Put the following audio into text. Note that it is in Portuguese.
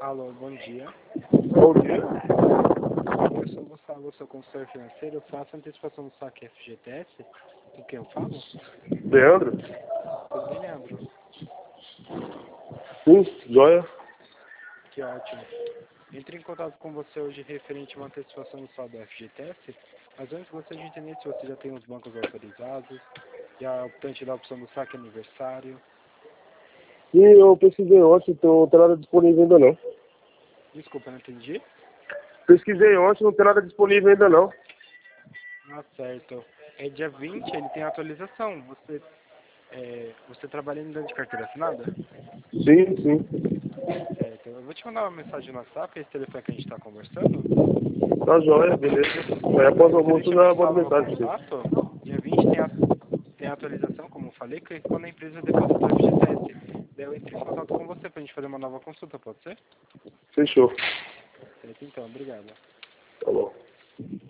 Alô, bom dia. Bom dia. Eu sou o Gustavo, sou consultor financeiro. Eu faço antecipação do saque FGTS. Com quem eu falo? Leandro? Tudo bem, Leandro? Sim, joia. Que ótimo. Entrei em contato com você hoje referente a uma antecipação do saldo do FGTS, mas antes gostaria de entender se você já tem os bancos autorizados, já optante da opção do saque aniversário. Sim, eu pesquisei ontem, então não tem nada disponível ainda não. Desculpa, não entendi? Pesquisei ontem, não tem nada disponível ainda não. Ah, certo. É dia 20, ele tem atualização. Você trabalha ainda de carteira assinada? Sim, sim. Certo. Eu vou te mandar uma mensagem no WhatsApp, esse telefone que a gente está conversando. Tá joia, beleza. Aí após o almoço Referente eu a já fixar mando o novo mensagem pra você. contrato, dia 20 tem a atualização, como eu falei, que é quando a empresa depositou o FGTS. Daí eu entro em contato com você para a gente fazer uma nova consulta, pode ser? Fechou. Certo, então, obrigado. Tá bom.